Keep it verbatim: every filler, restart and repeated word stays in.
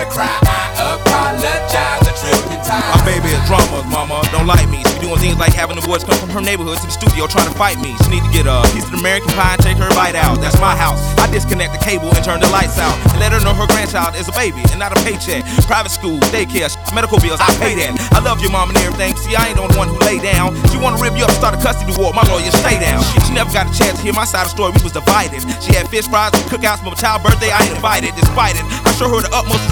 to cry, I apologize a trillion times. My baby is drama, mama, don't like me. She be doing things like having the boys come from her neighborhood to the studio trying to fight me. She need to get a piece of American pie and take her bite out. That's my house. I disconnect the cable and turn the lights out and let her know her grandchild is a baby and not a paycheck. Private school, daycare, medical bills, I pay that. I love your mom and everything. See, I ain't the only one who lay down. She wanna rip you up, start a custody war. My lawyer, stay down. She, she never got a chance to hear my side of the story. We was divided. She had fish fries and cookouts for my child's birthday. I ain't invited, despite it. I show her the utmost